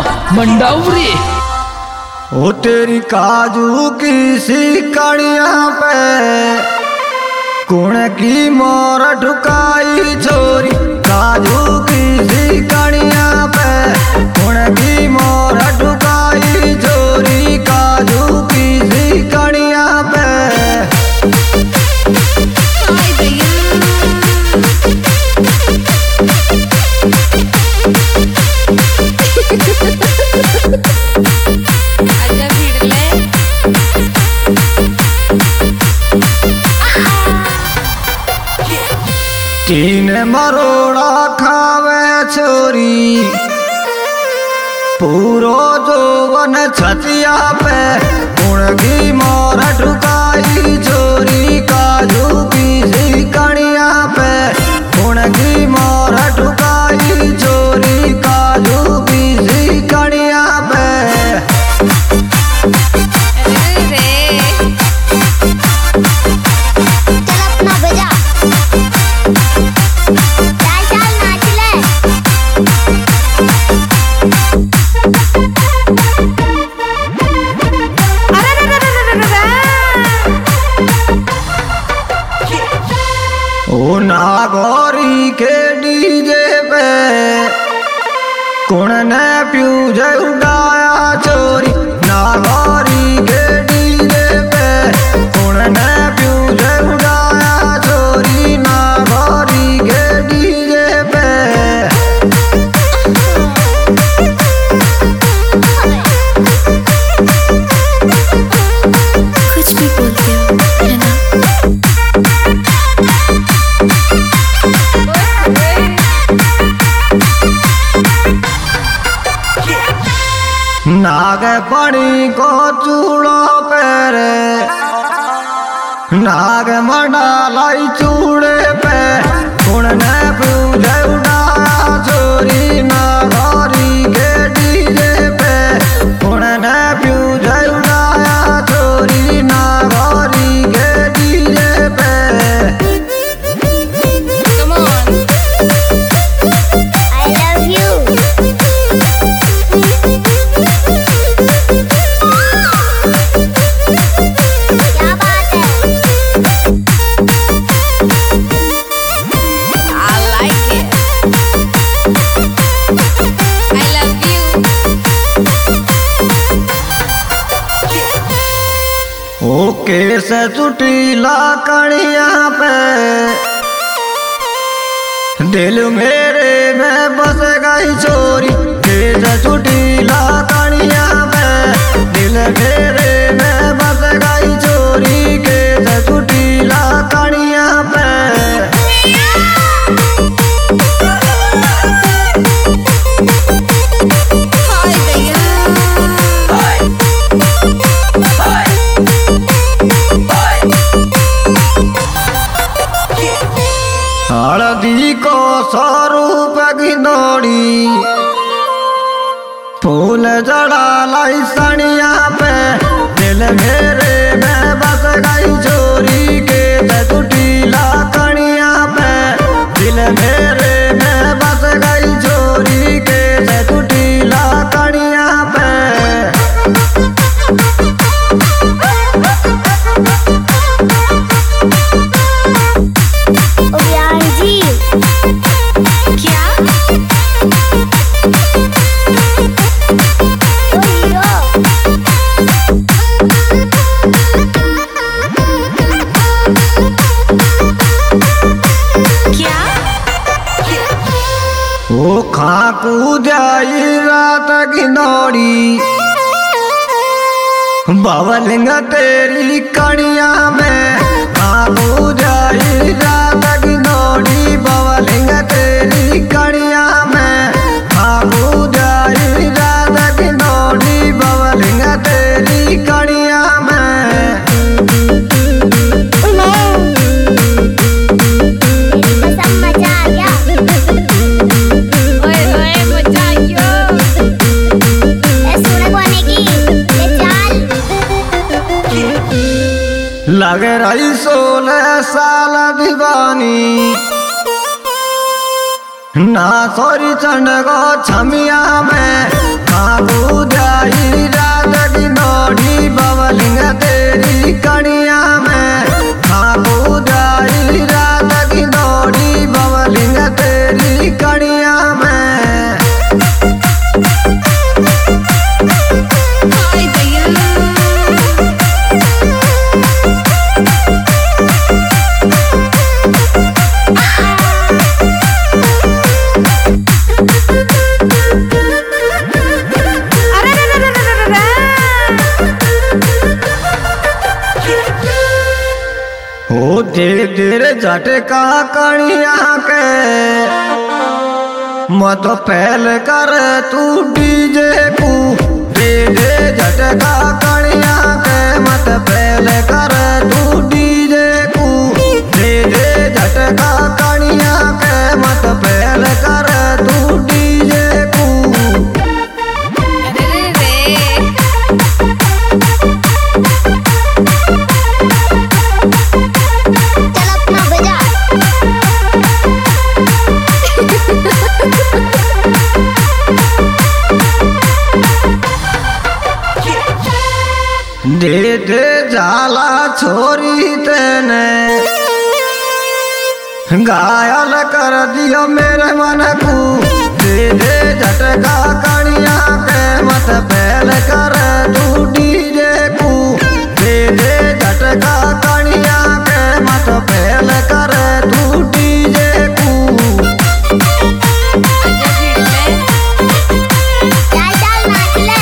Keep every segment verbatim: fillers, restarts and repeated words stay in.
मंडावरी। ओ तेरी काजू की सिकड़िया पे कौन की मोर ठुकाई छोरी। काजू की सिकड़िया पे कौन की मोर ठुकाई छोरी। काजू की सिकड़िया पे तीन मरोड़ा खावे छोरी पूरो जोवन छतिया पे उड़गी मोर ठुकाई छोरी। काजू की सिकड़िया पे उड़गी मोर ठुकाई छोरी। काजू की सिकड़िया पे ओ नागौरी के डीजे पे कौन ने फ्यूज उड़ाया छोरी। नागौरी के डीजे पे कौन ने फ्यूज उड़ाया छोरी। नागौरी के डीजे पे कुछ भी बोलते हो है ना। नाग पड़ी को चूड़ो पेरे नाग मंडालाई चूड़े पे कौन ने फ्यूज उड़ाया छोरी। नागौरी के डीजे पे कौन ने फ्यूज उड़ाया छोरी। नागौरी के डीजे पे ओके से चुटीला कड़िया पे दिल मेरे में बस गई छोरी। से चुटीला कड़िया पे दिल मेरे में बस गई छोरी। के से चुटीला कड़िया पे हल्दी को स्वरूप गिनोड़ी फूल जड़ा लाई सनिया पे दिल मेरे में बस गई छोरी। के चुटीला कड़िया पे दिल मेरे में बस गई छोरी। के चुटीला कड़िया पे ओ खाकू जाई रात गिनोड़ी बवलिंग तेरी कड़िया में। खाकू जाई रात गिनोड़ी बवलिंग तेरी कड़िया में। खाकू जाई रात गिनोड़ी बवलिंग तेरी कड़िया में। लगे रही सोलह साल दीवानी ना सोरी चंड को छमिया में। हाँ बुझाई रात की नोड़ी बबलिंग तेरी कड़िया में। हाँ बुझाई रात की नोड़ी बबलिंग तेरी कड़िया में। हाय भैया अरे रे रे रे रे रे हो धीरे धीरे झटका कणिया के मत फैल कर तू डीजे को। दे दे झटका कणिया के मत फैल कर तू डीजे को। दे दे झटका कणिया के मत फैल कर तू डीजे को। अरे रे रे चल अपना बजा दे दे जाला छोरी तेने घायल कर दियो मेरे मन को। दे दे झटका कणिया के मत फैल कर तू डीजे को। दे दे झटका कणिया के मत फैल कर तू डीजे को। आजा भीड़ में चल चल नाच ले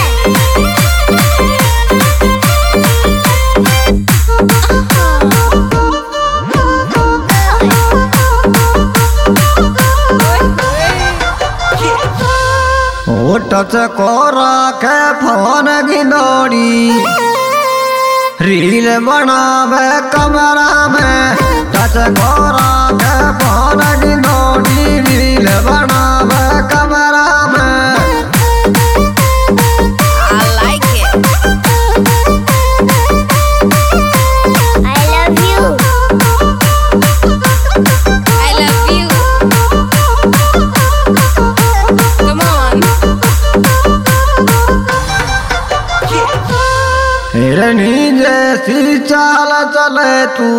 ओ टच कोरा के फोन गिनोड़ी रील बनावे कमरा में। टच कोरा के फोन गिनोड़ी रील बनावे कमरा में। I like it. I love you. I love you. Come on. हिरनी जैसी चाल चले तू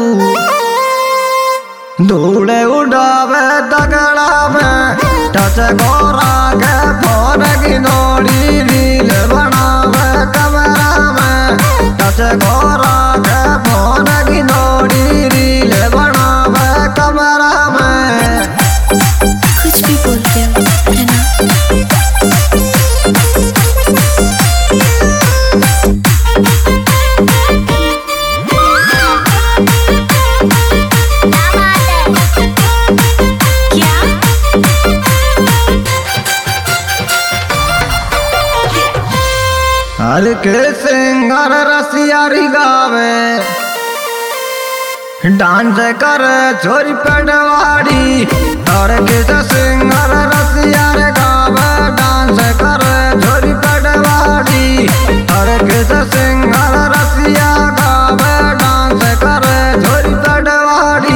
धूड़े उड़ावे दगड़ा में। टच कोरा के फोन गिनोड़ी रील बनावे कमरा में। टच कोरा के फोन गिनोड़ी रील बनावे कमरा में। कुछ भी बोलते हो है ना। क्या हर के सिंगर रसियारी गावे डांस कर छोरी पडवाड़ी। हर के सिंगर रसियार गावे डांस कर छोरी पडवाड़ी। हर के सिंगर रसिया गावे डांस कर छोरी पडवाड़ी।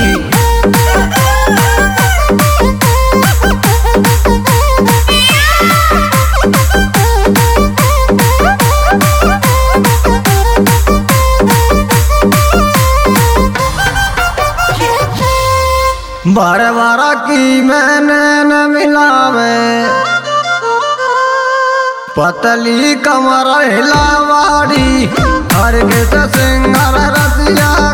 बार बार की मैंने न मिलावे पतली कमर हिलावाड़ी। हर के सिंगर रसिया